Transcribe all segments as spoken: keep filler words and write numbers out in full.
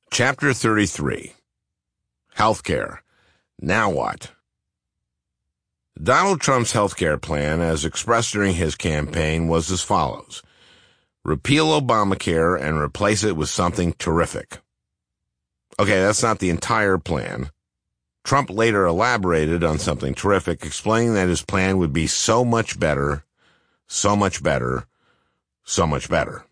Chapter thirty-three. Healthcare. Now what? Donald Trump's healthcare plan, as expressed during his campaign, was as follows. Repeal Obamacare and replace it with something terrific. Okay, that's not the entire plan. Trump later elaborated on something terrific, explaining that his plan would be so much better, so much better, so much better.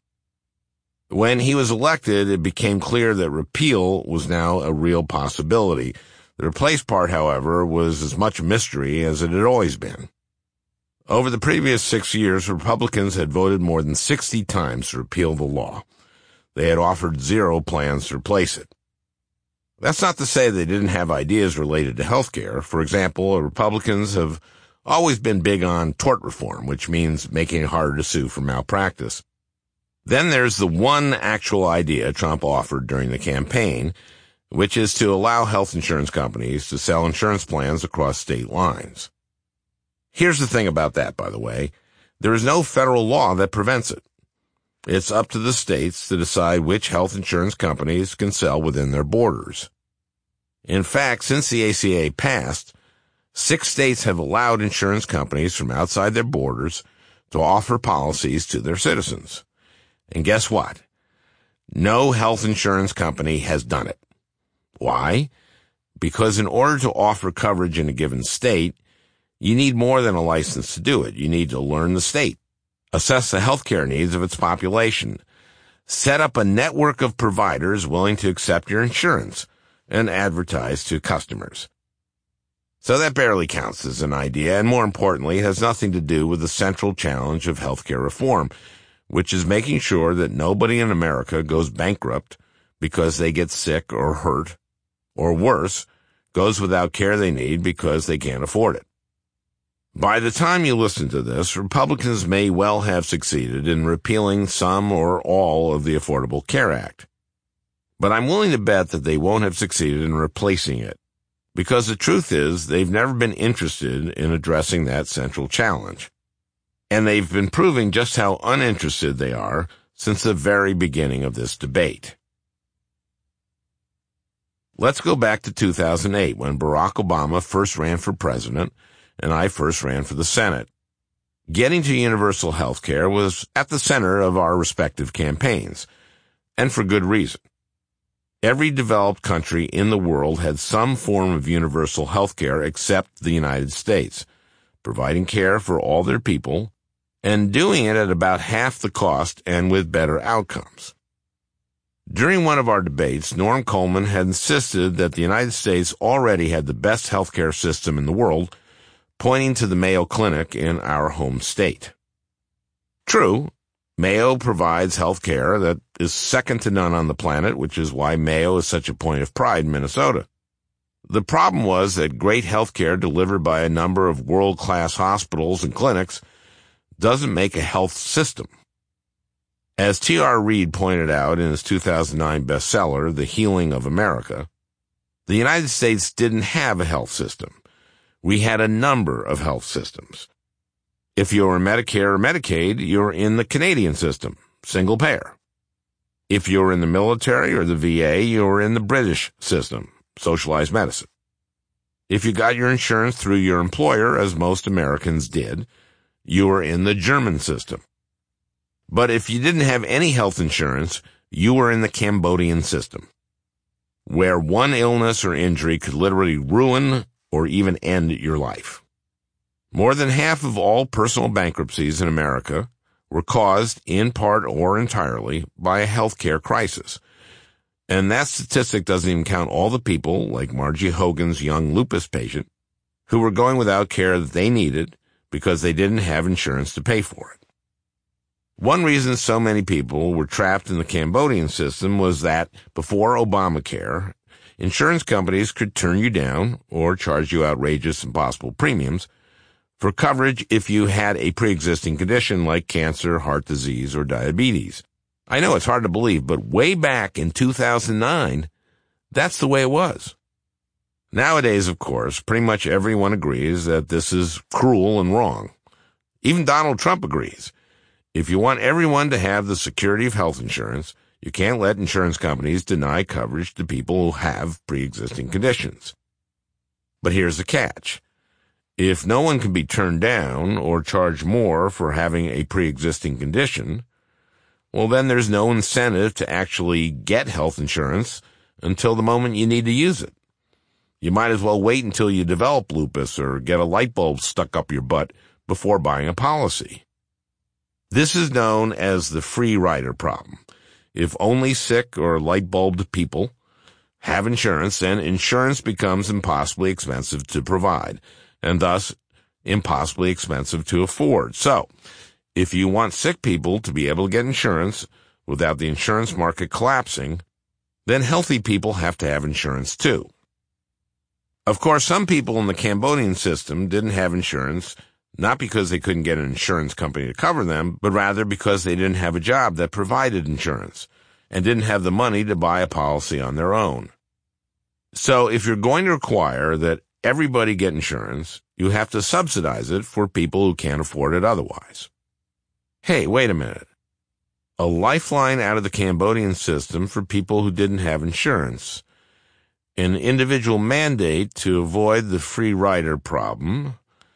When he was elected, it became clear that repeal was now a real possibility. The replace part, however, was as much a mystery as it had always been. Over the previous six years, Republicans had voted more than sixty times to repeal the law. They had offered zero plans to replace it. That's not to say they didn't have ideas related to health care. For example, Republicans have always been big on tort reform, which means making it harder to sue for malpractice. Then there's the one actual idea Trump offered during the campaign, which is to allow health insurance companies to sell insurance plans across state lines. Here's the thing about that, by the way. There is no federal law that prevents it. It's up to the states to decide which health insurance companies can sell within their borders. In fact, since the A C A passed, six states have allowed insurance companies from outside their borders to offer policies to their citizens. And guess what? No health insurance company has done it. Why? Because in order to offer coverage in a given state, you need more than a license to do it. You need to learn the state, assess the healthcare needs of its population, set up a network of providers willing to accept your insurance, and advertise to customers. So that barely counts as an idea, and more importantly, it has nothing to do with the central challenge of healthcare reform, which is making sure that nobody in America goes bankrupt because they get sick or hurt, or worse, goes without care they need because they can't afford it. By the time you listen to this, Republicans may well have succeeded in repealing some or all of the Affordable Care Act. But I'm willing to bet that they won't have succeeded in replacing it, because the truth is they've never been interested in addressing that central challenge. And they've been proving just how uninterested they are since the very beginning of this debate. Let's go back to two thousand eight, when Barack Obama first ran for president and I first ran for the Senate. Getting to universal health care was at the center of our respective campaigns, and for good reason. Every developed country in the world had some form of universal health care except the United States, providing care for all their people, and doing it at about half the cost and with better outcomes. During one of our debates, Norm Coleman had insisted that the United States already had the best healthcare system in the world, pointing to the Mayo Clinic in our home state. True, Mayo provides health care that is second to none on the planet, which is why Mayo is such a point of pride in Minnesota. The problem was that great health care delivered by a number of world-class hospitals and clinics doesn't make a health system. As T R Reid pointed out in his two thousand nine bestseller, The Healing of America, the United States didn't have a health system. We had a number of health systems. If you're in Medicare or Medicaid, you're in the Canadian system, single payer. If you're in the military or the V A, you're in the British system, socialized medicine. If you got your insurance through your employer, as most Americans did, you were in the German system. But if you didn't have any health insurance, you were in the Cambodian system, where one illness or injury could literally ruin or even end your life. More than half of all personal bankruptcies in America were caused, in part or entirely, by a healthcare crisis. And that statistic doesn't even count all the people, like Margie Hogan's young lupus patient, who were going without care that they needed because they didn't have insurance to pay for it. One reason so many people were trapped in the Cambodian system was that, before Obamacare, insurance companies could turn you down or charge you outrageous impossible premiums for coverage if you had a pre-existing condition like cancer, heart disease, or diabetes. I know it's hard to believe, but way back in two thousand nine, that's the way it was. Nowadays, of course, pretty much everyone agrees that this is cruel and wrong. Even Donald Trump agrees. If you want everyone to have the security of health insurance, You can't let insurance companies deny coverage to people who have pre-existing conditions. But here's the catch. If no one can be turned down or charged more for having a pre-existing condition, well, then there's no incentive to actually get health insurance until the moment you need to use it. You might as well wait until you develop lupus or get a light bulb stuck up your butt before buying a policy. This is known as the free rider problem. If only sick or light-bulbed people have insurance, then insurance becomes impossibly expensive to provide, and thus impossibly expensive to afford. So, if you want sick people to be able to get insurance without the insurance market collapsing, then healthy people have to have insurance too. Of course, some people in the Cambodian system didn't have insurance, not because they couldn't get an insurance company to cover them, but rather because they didn't have a job that provided insurance and didn't have the money to buy a policy on their own. So if you're going to require that everybody get insurance, you have to subsidize it for people who can't afford it otherwise. Hey, wait a minute. A lifeline out of the Cambodian system for people who didn't have insurance. An individual mandate to avoid the free rider problem.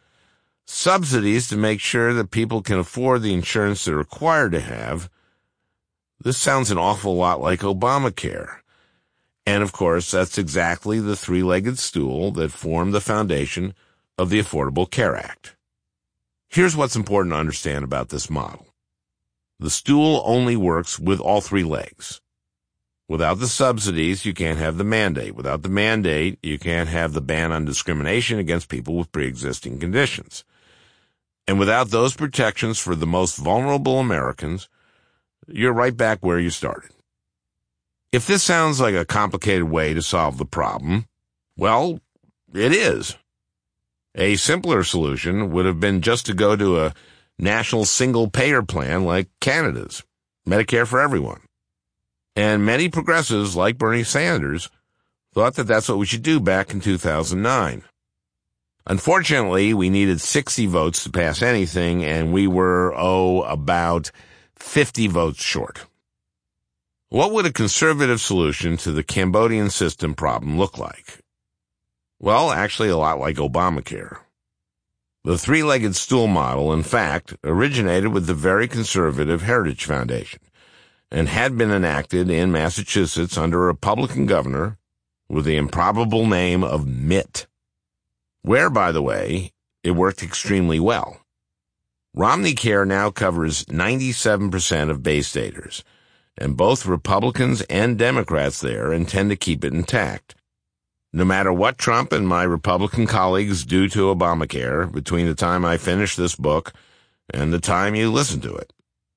Subsidies to make sure that people can afford the insurance they're required to have. This sounds an awful lot like Obamacare. And of course, that's exactly the three-legged stool that formed the foundation of the Affordable Care Act. Here's what's important to understand about this model. The stool only works with all three legs. Without the subsidies, you can't have the mandate. Without the mandate, you can't have the ban on discrimination against people with pre-existing conditions. And without those protections for the most vulnerable Americans, you're right back where you started. If this sounds like a complicated way to solve the problem, well, it is. A simpler solution would have been just to go to a national single-payer plan like Canada's, Medicare for everyone. And many progressives, like Bernie Sanders, thought that that's what we should do back in two thousand nine. Unfortunately, we needed sixty votes to pass anything, and we were, oh, about fifty votes short. What would a conservative solution to the Cambodian system problem look like? Well, actually a lot like Obamacare. The three-legged stool model, in fact, originated with the very conservative Heritage Foundation and had been enacted in Massachusetts under a Republican governor with the improbable name of Mitt, where, by the way, it worked extremely well. Romney Care now covers ninety-seven percent of Bay Staters, and both Republicans and Democrats there intend to keep it intact. No matter what Trump and my Republican colleagues do to Obamacare between the time I finish this book and the time you listen to it.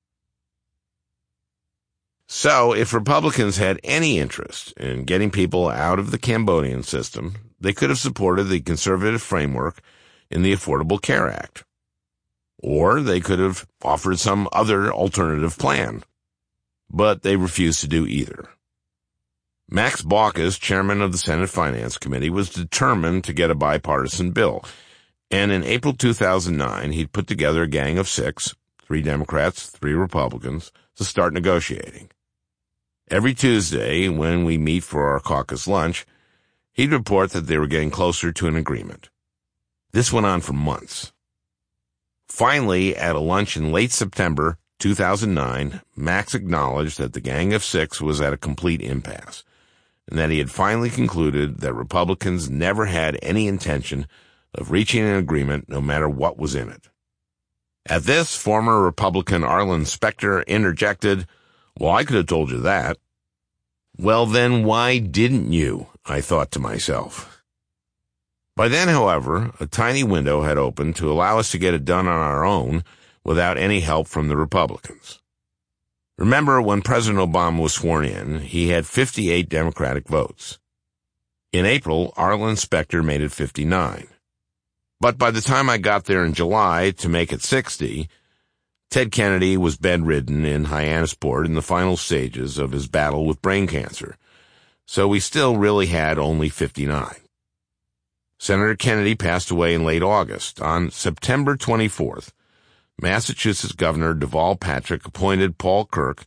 So, if Republicans had any interest in getting people out of the Cambodian system, they could have supported the conservative framework in the Affordable Care Act. Or they could have offered some other alternative plan. But they refused to do either. Max Baucus, chairman of the Senate Finance Committee, was determined to get a bipartisan bill. And in April two thousand nine, he'd put together a gang of six, three Democrats, three Republicans, to start negotiating. Every Tuesday, when we meet for our caucus lunch, he'd report that they were getting closer to an agreement. This went on for months. Finally, at a lunch in late September two thousand nine, Max acknowledged that the Gang of Six was at a complete impasse, and that he had finally concluded that Republicans never had any intention of reaching an agreement no matter what was in it. At this, former Republican Arlen Specter interjected, "Well, I could have told you that." Well, then why didn't you? I thought to myself. By then, however, a tiny window had opened to allow us to get it done on our own without any help from the Republicans. Remember, when President Obama was sworn in, he had fifty-eight Democratic votes. In April, Arlen Specter made it fifty-nine. But by the time I got there in July to make it sixty, Ted Kennedy was bedridden in Hyannisport in the final stages of his battle with brain cancer, so we still really had only fifty-nine. Senator Kennedy passed away in late August. On September twenty-fourth, Massachusetts Governor Deval Patrick appointed Paul Kirk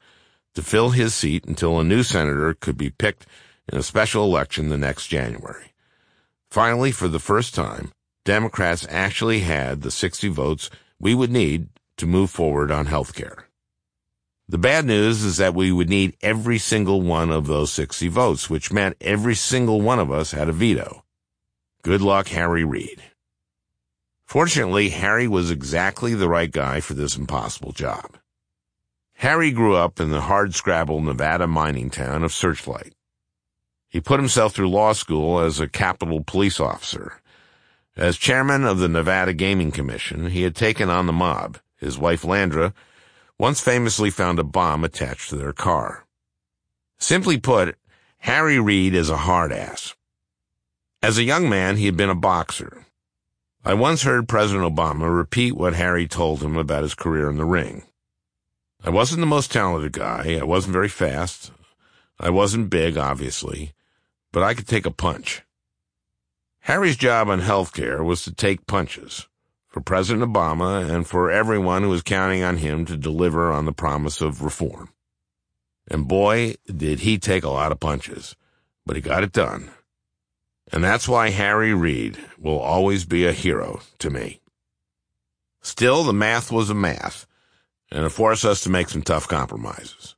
to fill his seat until a new senator could be picked in a special election the next January. Finally, for the first time, Democrats actually had the sixty votes we would need to move forward on health care. The bad news is that we would need every single one of those sixty votes, which meant every single one of us had a veto. Good luck, Harry Reid. Fortunately, Harry was exactly the right guy for this impossible job. Harry grew up in the hardscrabble Nevada mining town of Searchlight. He put himself through law school as a Capitol police officer. As chairman of the Nevada Gaming Commission, he had taken on the mob. His wife, Landra, once famously found a bomb attached to their car. Simply put, Harry Reid is a hard ass. As a young man, he had been a boxer. I once heard President Obama repeat what Harry told him about his career in the ring. I wasn't the most talented guy. I wasn't very fast. I wasn't big, obviously, but I could take a punch. Harry's job on health care was to take punches for President Obama and for everyone who was counting on him to deliver on the promise of reform. And boy, did he take a lot of punches, but he got it done. And that's why Harry Reid will always be a hero to me. Still, the math was a math, and it forced us to make some tough compromises.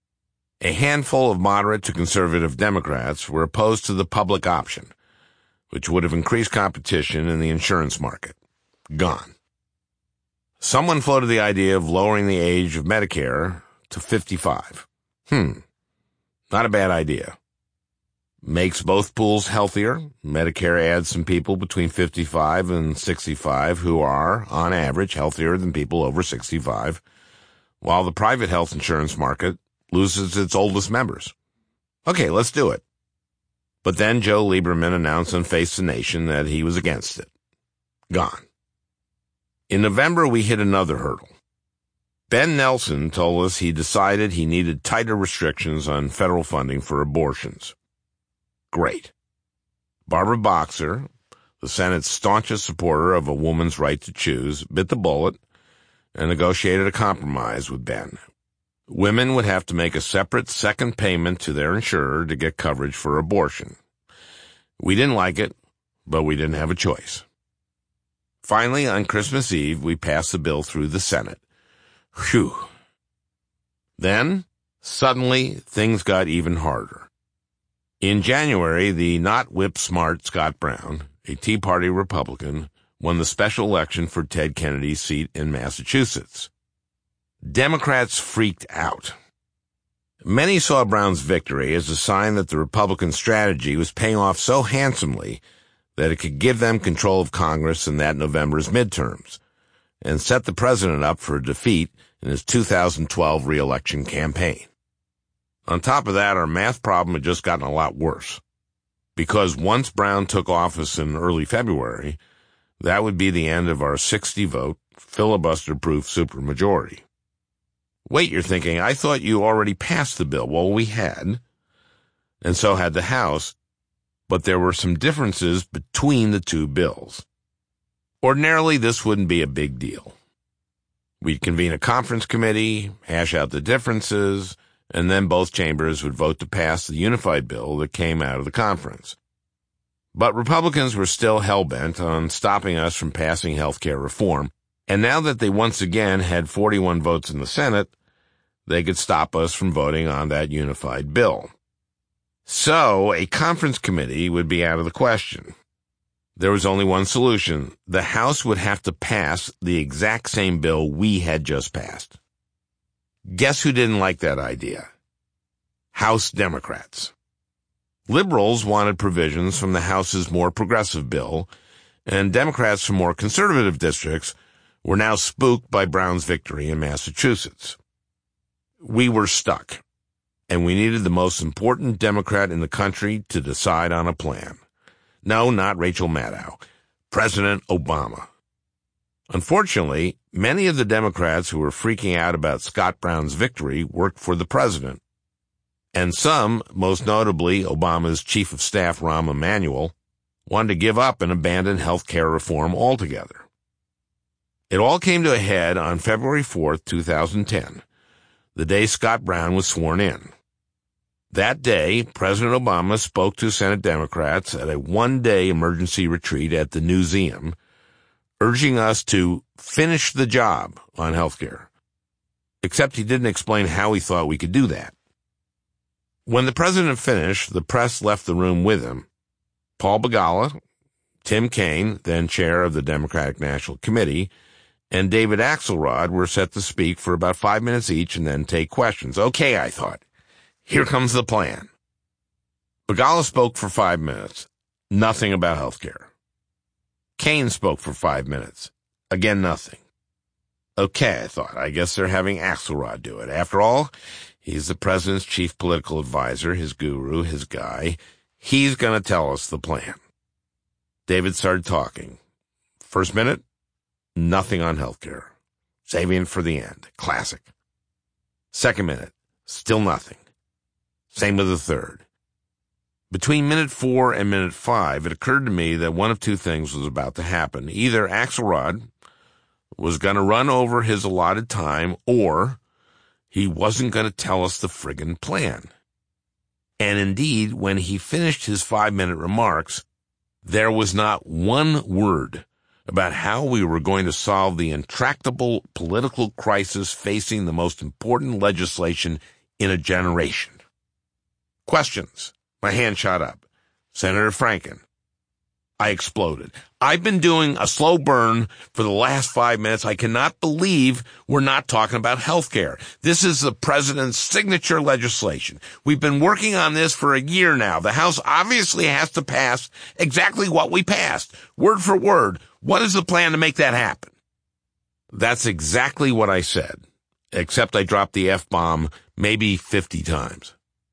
A handful of moderate to conservative Democrats were opposed to the public option, which would have increased competition in the insurance market. Gone. Someone floated the idea of lowering the age of Medicare to fifty-five. Hmm. Not a bad idea. Makes both pools healthier. Medicare adds some people between fifty-five and sixty-five who are, on average, healthier than people over sixty-five, while the private health insurance market loses its oldest members. Okay, let's do it. But then Joe Lieberman announced on Face the Nation that he was against it. Gone. In November, we hit another hurdle. Ben Nelson told us he decided he needed tighter restrictions on federal funding for abortions. Great. Barbara Boxer, the Senate's staunchest supporter of a woman's right to choose, bit the bullet and negotiated a compromise with Ben. Women would have to make a separate second payment to their insurer to get coverage for abortion. We didn't like it, but we didn't have a choice. Finally, on Christmas Eve, we passed the bill through the Senate. Phew. Then, suddenly, things got even harder. In January, the not whip-smart Scott Brown, a Tea Party Republican, won the special election for Ted Kennedy's seat in Massachusetts. Democrats freaked out. Many saw Brown's victory as a sign that the Republican strategy was paying off so handsomely that it could give them control of Congress in that November's midterms and set the president up for a defeat in his two thousand twelve re-election campaign. On top of that, our math problem had just gotten a lot worse, because once Brown took office in early February, that would be the end of our sixty-vote, filibuster-proof supermajority. Wait, you're thinking, I thought you already passed the bill. Well, we had, and so had the House, but there were some differences between the two bills. Ordinarily, this wouldn't be a big deal. We'd convene a conference committee, hash out the differences, and then both chambers would vote to pass the unified bill that came out of the conference. But Republicans were still hell-bent on stopping us from passing health care reform, and now that they once again had forty-one votes in the Senate, they could stop us from voting on that unified bill. So, a conference committee would be out of the question. There was only one solution. The House would have to pass the exact same bill we had just passed. Guess who didn't like that idea? House Democrats. Liberals wanted provisions from the House's more progressive bill, and Democrats from more conservative districts were now spooked by Brown's victory in Massachusetts. We were stuck, and we needed the most important Democrat in the country to decide on a plan. No, not Rachel Maddow. President Obama. Unfortunately, many of the Democrats who were freaking out about Scott Brown's victory worked for the president. And some, most notably Obama's chief of staff Rahm Emanuel, wanted to give up and abandon health care reform altogether. It all came to a head on February fourth, two thousand ten. the day Scott Brown was sworn in. That day, President Obama spoke to Senate Democrats at a one-day emergency retreat at the Newseum, urging us to finish the job on health care. Except he didn't explain how he thought we could do that. When the president finished, the press left the room with him. Paul Begala, Tim Kaine, then chair of the Democratic National Committee, and David Axelrod were set to speak for about five minutes each and then take questions. Okay, I thought. Here comes the plan. Begala spoke for five minutes. Nothing about health care. Kaine spoke for five minutes. Again, nothing. Okay, I thought. I guess they're having Axelrod do it. After all, he's the president's chief political advisor, his guru, his guy. He's going to tell us the plan. David started talking. First minute, nothing on health care. Saving it for the end. Classic. Second minute, still nothing. Same with the third. Between minute four and minute five, it occurred to me that one of two things was about to happen. Either Axelrod was going to run over his allotted time, or he wasn't going to tell us the friggin' plan. And indeed, when he finished his five-minute remarks, there was not one word about how we were going to solve the intractable political crisis facing the most important legislation in a generation. Questions. My hand shot up. Senator Franken. I exploded. I've been doing a slow burn for the last five minutes. I cannot believe we're not talking about health care. This is the president's signature legislation. We've been working on this for a year now. The House obviously has to pass exactly what we passed, word for word. What is the plan to make that happen? That's exactly what I said, except I dropped the F-bomb maybe fifty times.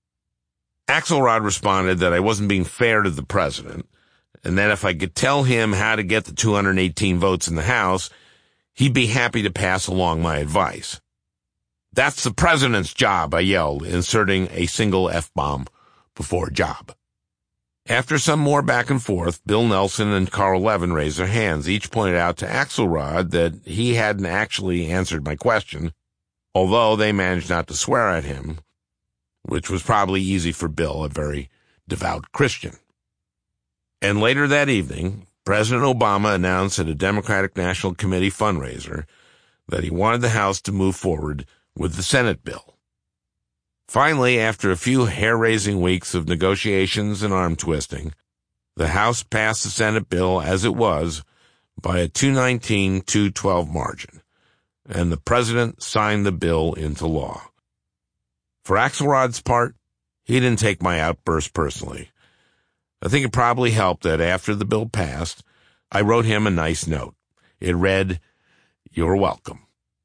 Axelrod responded that I wasn't being fair to the president, and that if I could tell him how to get the two hundred eighteen votes in the House, he'd be happy to pass along my advice. That's the president's job, I yelled, inserting a single F-bomb before job. After some more back and forth, Bill Nelson and Carl Levin raised their hands. Each pointed out to Axelrod that he hadn't actually answered my question, although they managed not to swear at him, which was probably easy for Bill, a very devout Christian. And later that evening, President Obama announced at a Democratic National Committee fundraiser that he wanted the House to move forward with the Senate bill. Finally, after a few hair-raising weeks of negotiations and arm-twisting, the House passed the Senate bill as it was by a two nineteen to two twelve margin, and the president signed the bill into law. For Axelrod's part, he didn't take my outburst personally. I think it probably helped that after the bill passed, I wrote him a nice note. It read, "You're welcome."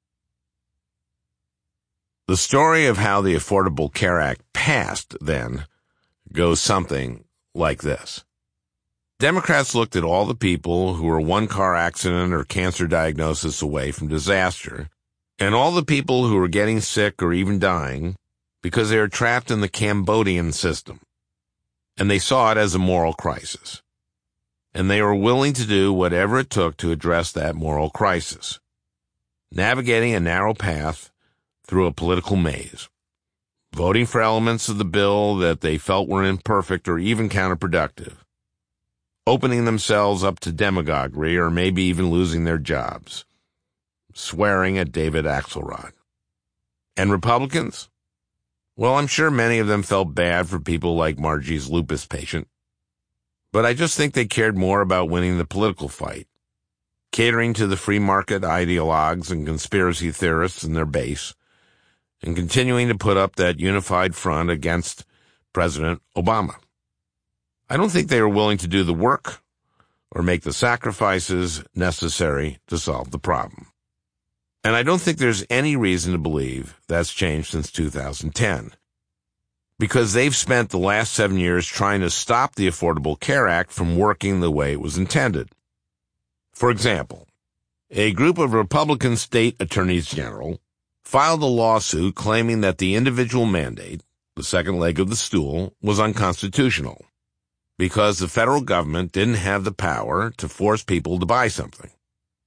The story of how the Affordable Care Act passed, then, goes something like this. Democrats looked at all the people who were one car accident or cancer diagnosis away from disaster, and all the people who were getting sick or even dying because they were trapped in the Cambodian system, and they saw it as a moral crisis. And they were willing to do whatever it took to address that moral crisis, navigating a narrow path through a political maze, voting for elements of the bill that they felt were imperfect or even counterproductive, opening themselves up to demagoguery or maybe even losing their jobs, swearing at David Axelrod. And Republicans? Well, I'm sure many of them felt bad for people like Margie's lupus patient, but I just think they cared more about winning the political fight, catering to the free market ideologues and conspiracy theorists in their base, and continuing to put up that unified front against President Obama. I don't think they were willing to do the work or make the sacrifices necessary to solve the problem. And I don't think there's any reason to believe that's changed since two thousand ten, because they've spent the last seven years trying to stop the Affordable Care Act from working the way it was intended. For example, a group of Republican state attorneys general filed a lawsuit claiming that the individual mandate, the second leg of the stool, was unconstitutional because the federal government didn't have the power to force people to buy something.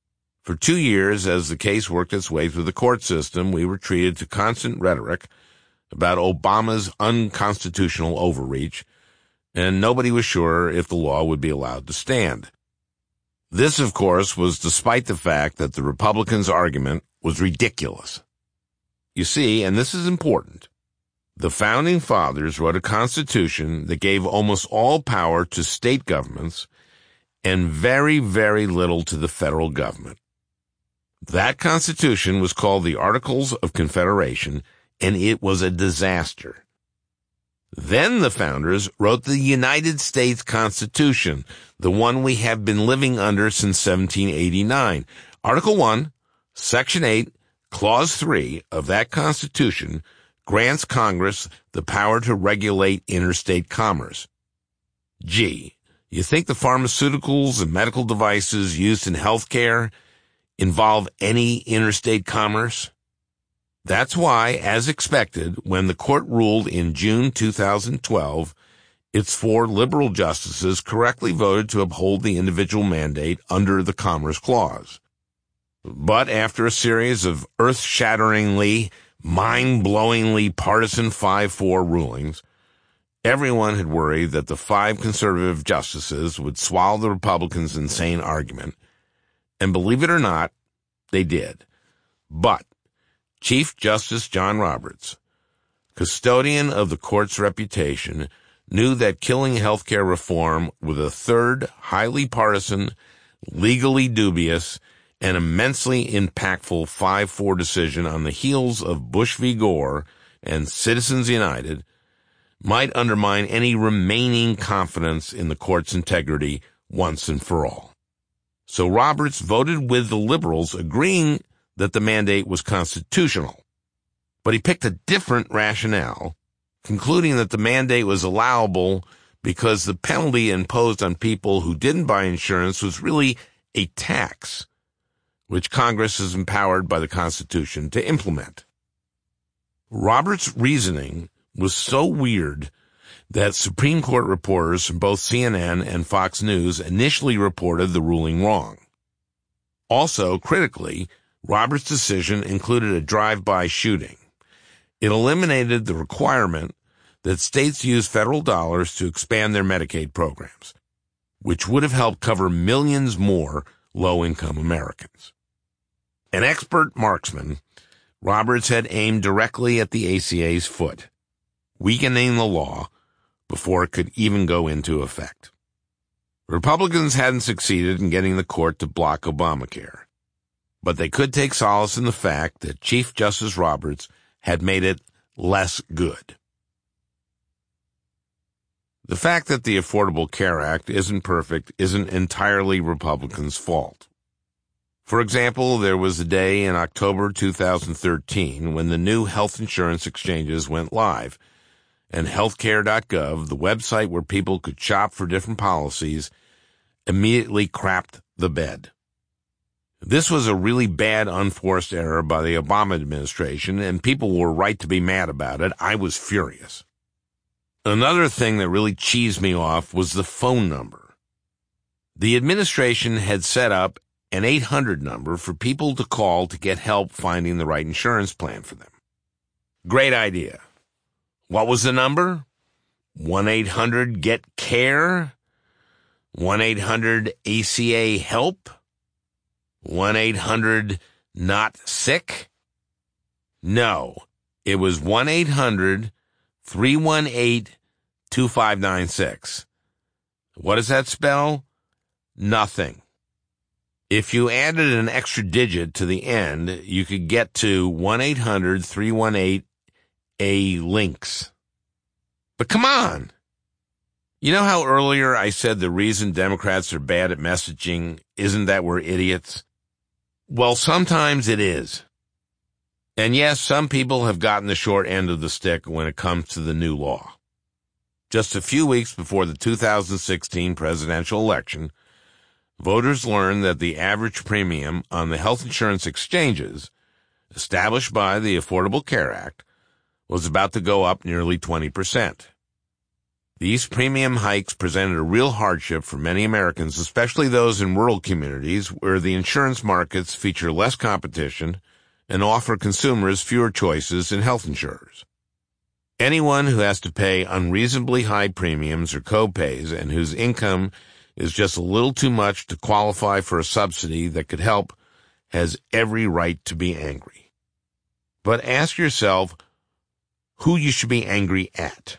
For two years, as the case worked its way through the court system, we were treated to constant rhetoric about Obama's unconstitutional overreach, and nobody was sure if the law would be allowed to stand. This, of course, was despite the fact that the Republicans' argument was ridiculous. You see, and this is important, the Founding Fathers wrote a constitution that gave almost all power to state governments and very, very little to the federal government. That Constitution was called the Articles of Confederation, and it was a disaster. Then the founders wrote the United States Constitution, the one we have been living under since seventeen eighty-nine. Article one, Section eight, Clause three of that Constitution grants Congress the power to regulate interstate commerce. Gee, you think the pharmaceuticals and medical devices used in healthcare involve any interstate commerce? That's why, as expected, when the court ruled in June two thousand twelve, its four liberal justices correctly voted to uphold the individual mandate under the Commerce Clause. But after a series of earth-shatteringly, mind-blowingly partisan five four rulings, everyone had worried that the five conservative justices would swallow the Republicans' insane argument, and believe it or not, they did. But Chief Justice John Roberts, custodian of the court's reputation, knew that killing healthcare reform with a third, highly partisan, legally dubious, and immensely impactful five four decision on the heels of Bush v. Gore and Citizens United might undermine any remaining confidence in the court's integrity once and for all. So Roberts voted with the liberals, agreeing that the mandate was constitutional. But he picked a different rationale, concluding that the mandate was allowable because the penalty imposed on people who didn't buy insurance was really a tax, which Congress is empowered by the Constitution to implement. Roberts' reasoning was so weird that Supreme Court reporters from both C N N and Fox News initially reported the ruling wrong. Also, critically, Roberts' decision included a drive-by shooting. It eliminated the requirement that states use federal dollars to expand their Medicaid programs, which would have helped cover millions more low-income Americans. An expert marksman, Roberts had aimed directly at the A C A's foot, weakening the law before it could even go into effect. Republicans hadn't succeeded in getting the court to block Obamacare, but they could take solace in the fact that Chief Justice Roberts had made it less good. The fact that the Affordable Care Act isn't perfect isn't entirely Republicans' fault. For example, there was a day in October two thousand thirteen when the new health insurance exchanges went live, and healthcare dot gov, the website where people could shop for different policies, immediately crapped the bed. This was a really bad unforced error by the Obama administration, and people were right to be mad about it. I was furious. Another thing that really cheesed me off was the phone number. The administration had set up an eight hundred number for people to call to get help finding the right insurance plan for them. Great idea. What was the number? one eight hundred get care? one eight hundred A C A help? one eight hundred not sick? No, it was one eight hundred three one eight two five nine six. What does that spell? Nothing. If you added an extra digit to the end, you could get to one eight hundred three one eight A links. But come on! You know how earlier I said the reason Democrats are bad at messaging isn't that we're idiots? Well, sometimes it is. And yes, some people have gotten the short end of the stick when it comes to the new law. Just a few weeks before the two thousand sixteen presidential election, voters learned that the average premium on the health insurance exchanges, established by the Affordable Care Act, was about to go up nearly twenty percent. These premium hikes presented a real hardship for many Americans, especially those in rural communities where the insurance markets feature less competition and offer consumers fewer choices in health insurers. Anyone who has to pay unreasonably high premiums or co-pays and whose income is just a little too much to qualify for a subsidy that could help has every right to be angry. But ask yourself who you should be angry at.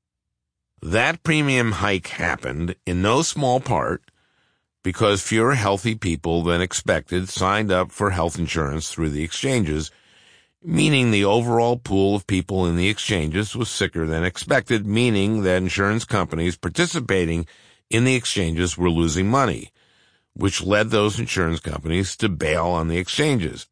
That premium hike happened in no small part because fewer healthy people than expected signed up for health insurance through the exchanges, meaning the overall pool of people in the exchanges was sicker than expected, meaning that insurance companies participating in the exchanges were losing money, which led those insurance companies to bail on the exchanges.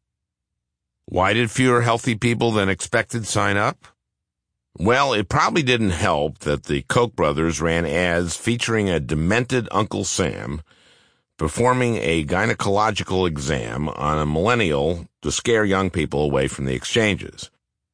Why did fewer healthy people than expected sign up? Well, it probably didn't help that the Koch brothers ran ads featuring a demented Uncle Sam performing a gynecological exam on a millennial to scare young people away from the exchanges.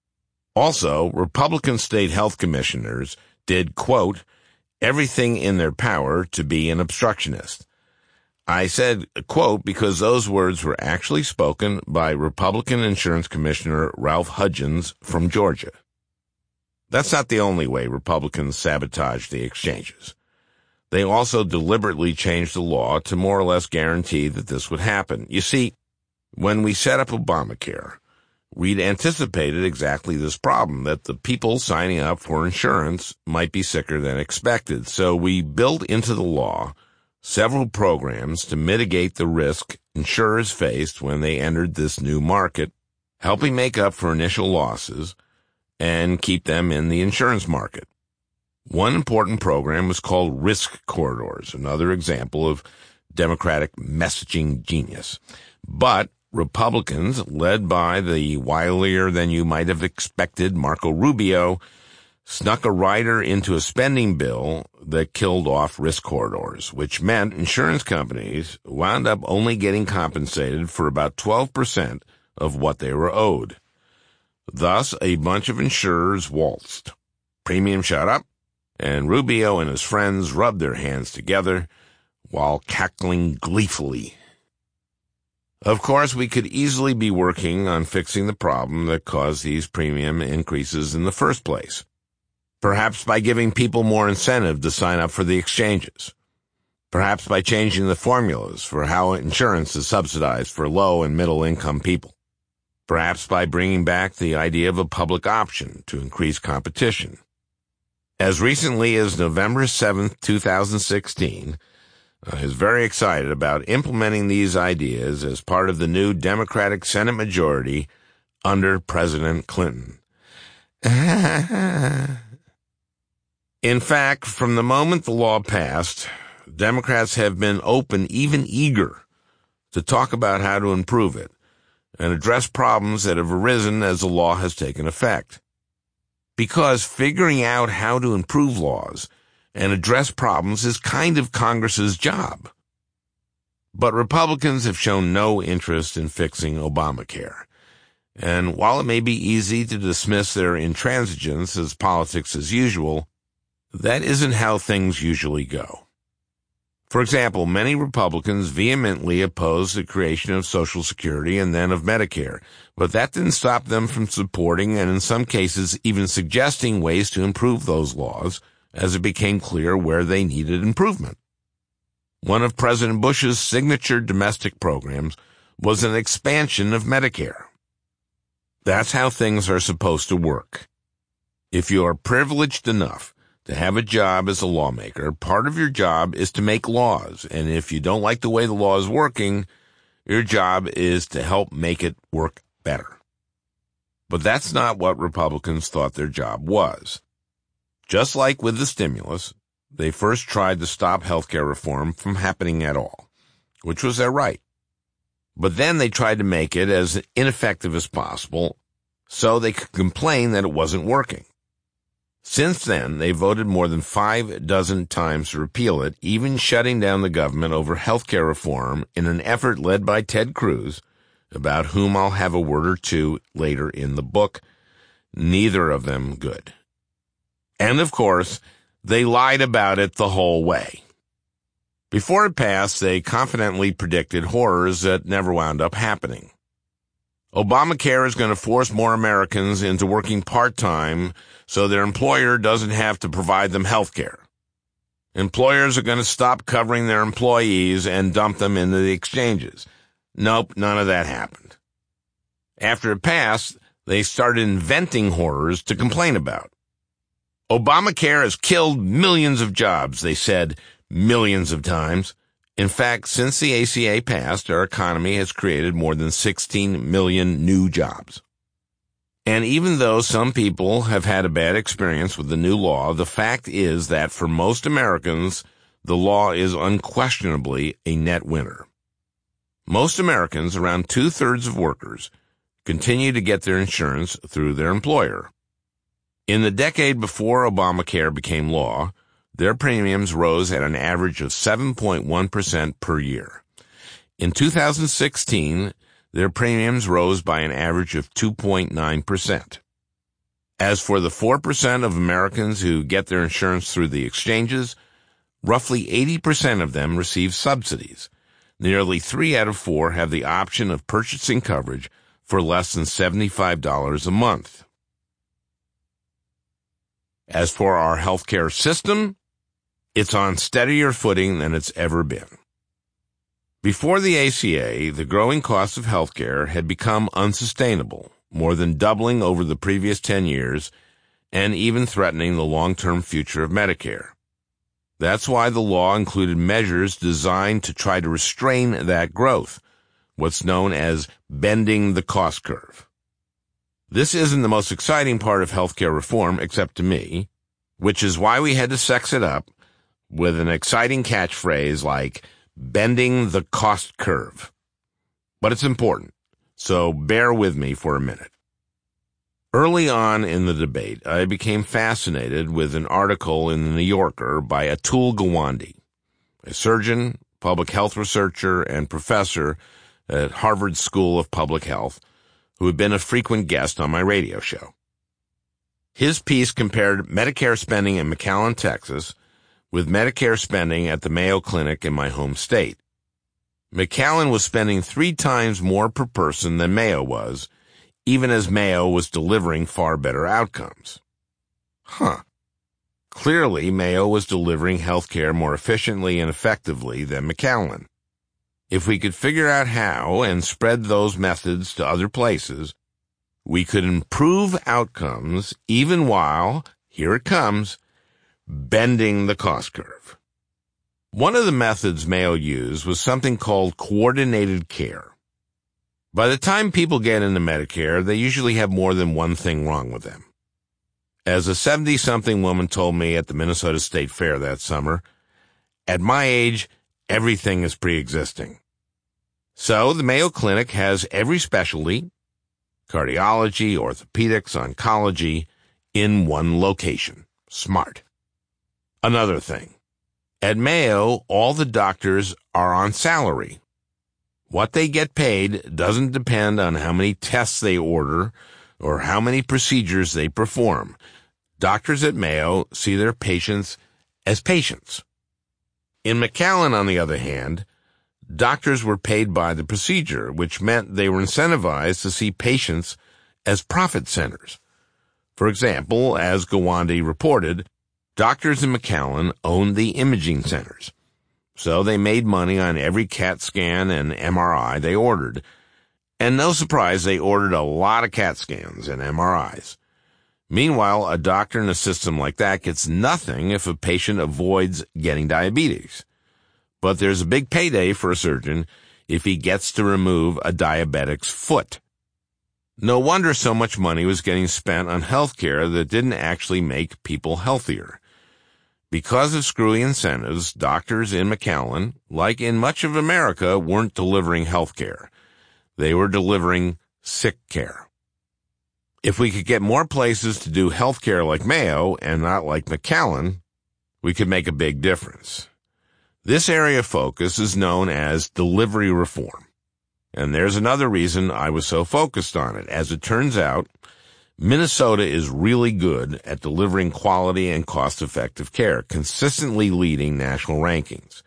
Also, Republican state health commissioners did, quote, everything in their power to be an obstructionist. I said, quote, because those words were actually spoken by Republican Insurance Commissioner Ralph Hudgens from Georgia. That's not the only way Republicans sabotaged the exchanges. They also deliberately changed the law to more or less guarantee that this would happen. You see, when we set up Obamacare, we'd anticipated exactly this problem, that the people signing up for insurance might be sicker than expected. So we built into the law several programs to mitigate the risk insurers faced when they entered this new market, helping make up for initial losses and keep them in the insurance market. One important program was called Risk Corridors, another example of Democratic messaging genius. But Republicans, led by the wilier than you might have expected Marco Rubio, snuck a rider into a spending bill that killed off risk corridors, which meant insurance companies wound up only getting compensated for about twelve percent of what they were owed. Thus, a bunch of insurers waltzed. Premium shot up, and Rubio and his friends rubbed their hands together while cackling gleefully. Of course, we could easily be working on fixing the problem that caused these premium increases in the first place. Perhaps by giving people more incentive to sign up for the exchanges. Perhaps by changing the formulas for how insurance is subsidized for low and middle income people. Perhaps by bringing back the idea of a public option to increase competition. As recently as November seventh, two thousand sixteen, I was very excited about implementing these ideas as part of the new Democratic Senate majority under President Clinton. In fact, from the moment the law passed, Democrats have been open, even eager, to talk about how to improve it and address problems that have arisen as the law has taken effect. Because figuring out how to improve laws and address problems is kind of Congress's job. But Republicans have shown no interest in fixing Obamacare. And while it may be easy to dismiss their intransigence as politics as usual, that isn't how things usually go. For example, many Republicans vehemently opposed the creation of Social Security and then of Medicare, but that didn't stop them from supporting and in some cases even suggesting ways to improve those laws as it became clear where they needed improvement. One of President Bush's signature domestic programs was an expansion of Medicare. That's how things are supposed to work. If you are privileged enough to have a job as a lawmaker, part of your job is to make laws, and if you don't like the way the law is working, your job is to help make it work better. But that's not what Republicans thought their job was. Just like with the stimulus, they first tried to stop healthcare reform from happening at all, which was their right. But then they tried to make it as ineffective as possible so they could complain that it wasn't working. Since then, they voted more than five dozen times to repeal it, even shutting down the government over healthcare reform in an effort led by Ted Cruz, about whom I'll have a word or two later in the book. Neither of them good. And of course, They lied about it the whole way. Before it passed, they confidently predicted horrors that never wound up happening. Obamacare is going to force more Americans into working part-time so their employer doesn't have to provide them health care. Employers are going to stop covering their employees and dump them into the exchanges. Nope, none of that happened. After it passed, they started inventing horrors to complain about. Obamacare has killed millions of jobs, they said millions of times. In fact, since the A C A passed, our economy has created more than sixteen million new jobs. And even though some people have had a bad experience with the new law, the fact is that for most Americans, the law is unquestionably a net winner. Most Americans, around two-thirds of workers, continue to get their insurance through their employer. In the decade before Obamacare became law, their premiums rose at an average of seven point one percent per year. In two thousand sixteen, their premiums rose by an average of two point nine percent. As for the four percent of Americans who get their insurance through the exchanges, roughly eighty percent of them receive subsidies. Nearly three out of four have the option of purchasing coverage for less than seventy-five dollars a month. As for our healthcare system, it's on steadier footing than it's ever been. Before the A C A, the growing cost of healthcare had become unsustainable, more than doubling over the previous ten years, and even threatening the long-term future of Medicare. That's why the law included measures designed to try to restrain that growth, what's known as bending the cost curve. This isn't the most exciting part of healthcare reform, except to me, which is why we had to sex it up with an exciting catchphrase like bending the cost curve. But it's important, so bear with me for a minute. Early on in the debate, I became fascinated with an article in the New Yorker by Atul Gawande, a surgeon, public health researcher, and professor at Harvard School of Public Health, who had been a frequent guest on my radio show. His piece compared Medicare spending in McAllen, Texas, with Medicare spending at the Mayo Clinic in my home state. McAllen was spending three times more per person than Mayo was, even as Mayo was delivering far better outcomes. Huh. Clearly, Mayo was delivering health care more efficiently and effectively than McAllen. If we could figure out how and spread those methods to other places, we could improve outcomes even while, here it comes, bending the cost curve. One of the methods Mayo used was something called coordinated care. By the time people get into Medicare, they usually have more than one thing wrong with them. As a seventy-something woman told me at the Minnesota State Fair that summer, at my age, everything is pre-existing. So the Mayo Clinic has every specialty, cardiology, orthopedics, oncology, in one location. Smart. Another thing. At Mayo, all the doctors are on salary. What they get paid doesn't depend on how many tests they order or how many procedures they perform. Doctors at Mayo see their patients as patients. In McAllen, on the other hand, doctors were paid by the procedure, which meant they were incentivized to see patients as profit centers. For example, as Gawande reported, doctors in McAllen owned the imaging centers, so they made money on every CAT scan and M R I they ordered. And no surprise, they ordered a lot of CAT scans and M R Is. Meanwhile, a doctor in a system like that gets nothing if a patient avoids getting diabetes. But there's a big payday for a surgeon if he gets to remove a diabetic's foot. No wonder so much money was getting spent on health care that didn't actually make people healthier. Because of screwy incentives, doctors in McAllen, like in much of America, weren't delivering health care. They were delivering sick care. If we could get more places to do health care like Mayo and not like McAllen, we could make a big difference. This area of focus is known as delivery reform. And there's another reason I was so focused on it. As it turns out, Minnesota is really good at delivering quality and cost-effective care, consistently leading national rankings.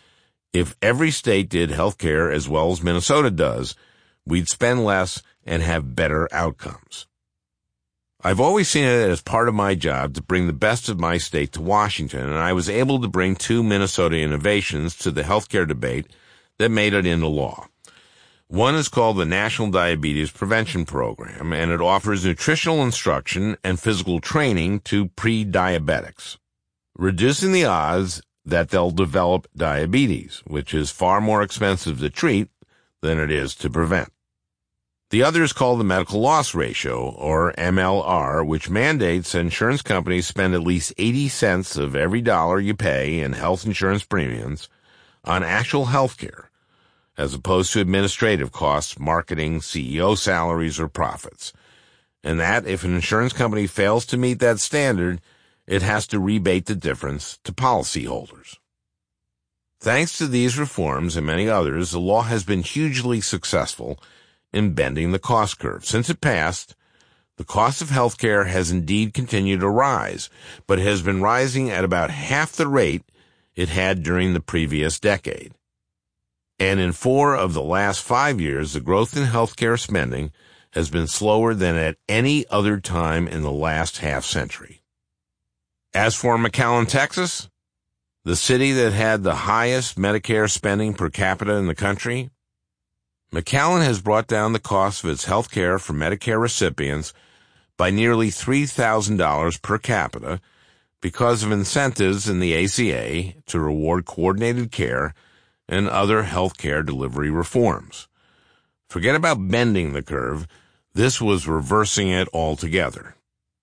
If every state did health care as well as Minnesota does, we'd spend less and have better outcomes. I've always seen it as part of my job to bring the best of my state to Washington, and I was able to bring two Minnesota innovations to the healthcare debate that made it into law. One is called the National Diabetes Prevention Program, and it offers nutritional instruction and physical training to pre-diabetics, reducing the odds that they'll develop diabetes, which is far more expensive to treat than it is to prevent. The other is called the Medical Loss Ratio, or M L R, which mandates that insurance companies spend at least eighty cents of every dollar you pay in health insurance premiums on actual health care, as opposed to administrative costs, marketing, C E O salaries, or profits. And that, if an insurance company fails to meet that standard, it has to rebate the difference to policyholders. Thanks to these reforms and many others, the law has been hugely successful in bending the cost curve. Since it passed, the cost of health care has indeed continued to rise, but has been rising at about half the rate it had during the previous decade. And in four of the last five years, the growth in healthcare spending has been slower than at any other time in the last half century. As for McAllen, Texas, the city that had the highest Medicare spending per capita in the country, McAllen has brought down the cost of its health care for Medicare recipients by nearly three thousand dollars per capita because of incentives in the A C A to reward coordinated care and other health care delivery reforms. Forget about bending the curve. This was reversing it altogether.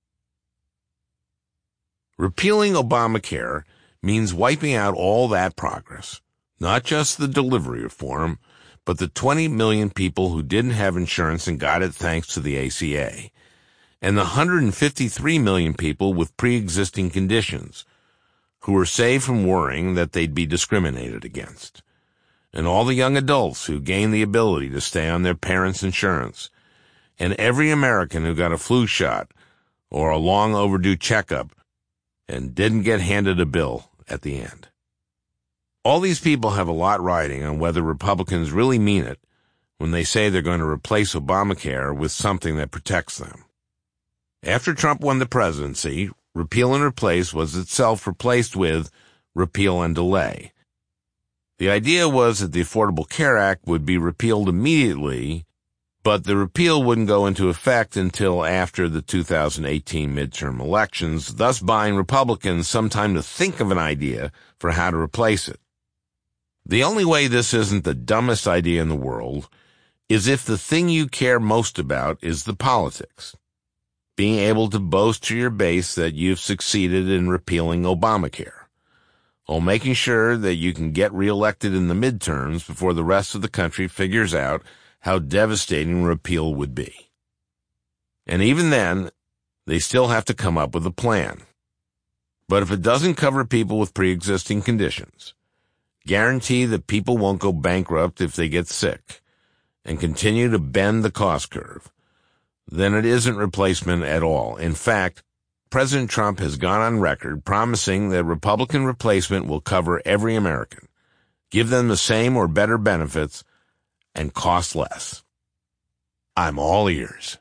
Repealing Obamacare means wiping out all that progress, not just the delivery reform, but the twenty million people who didn't have insurance and got it thanks to the A C A, and the one hundred fifty-three million people with pre-existing conditions who were saved from worrying that they'd be discriminated against, and all the young adults who gained the ability to stay on their parents' insurance, and every American who got a flu shot or a long overdue checkup and didn't get handed a bill at the end. All these people have a lot riding on whether Republicans really mean it when they say they're going to replace Obamacare with something that protects them. After Trump won the presidency, repeal and replace was itself replaced with repeal and delay. The idea was that the Affordable Care Act would be repealed immediately, but the repeal wouldn't go into effect until after the two thousand eighteen midterm elections, thus buying Republicans some time to think of an idea for how to replace it. The only way this isn't the dumbest idea in the world is if the thing you care most about is the politics. Being able to boast to your base that you've succeeded in repealing Obamacare, while making sure that you can get reelected in the midterms before the rest of the country figures out how devastating repeal would be. And even then, they still have to come up with a plan. But if it doesn't cover people with pre-existing conditions, guarantee that people won't go bankrupt if they get sick, and continue to bend the cost curve, then it isn't replacement at all. In fact, President Trump has gone on record promising that Republican replacement will cover every American, give them the same or better benefits, and cost less. I'm all ears.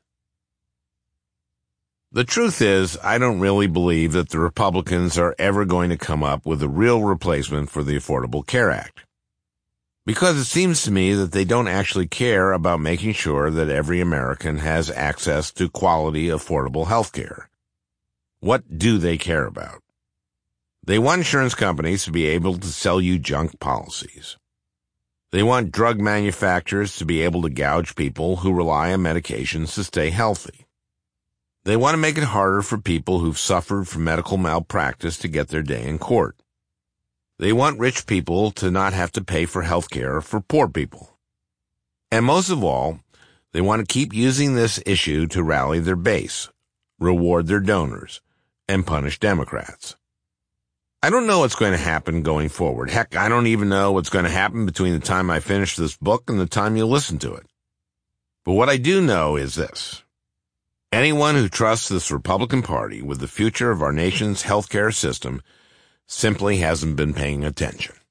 The truth is, I don't really believe that the Republicans are ever going to come up with a real replacement for the Affordable Care Act, because it seems to me that they don't actually care about making sure that every American has access to quality, affordable health care. What do they care about? They want insurance companies to be able to sell you junk policies. They want drug manufacturers to be able to gouge people who rely on medications to stay healthy. They want to make it harder for people who've suffered from medical malpractice to get their day in court. They want rich people to not have to pay for health care for poor people. And most of all, they want to keep using this issue to rally their base, reward their donors, and punish Democrats. I don't know what's going to happen going forward. Heck, I don't even know what's going to happen between the time I finish this book and the time you listen to it. But what I do know is this. Anyone who trusts this Republican Party with the future of our nation's healthcare system simply hasn't been paying attention.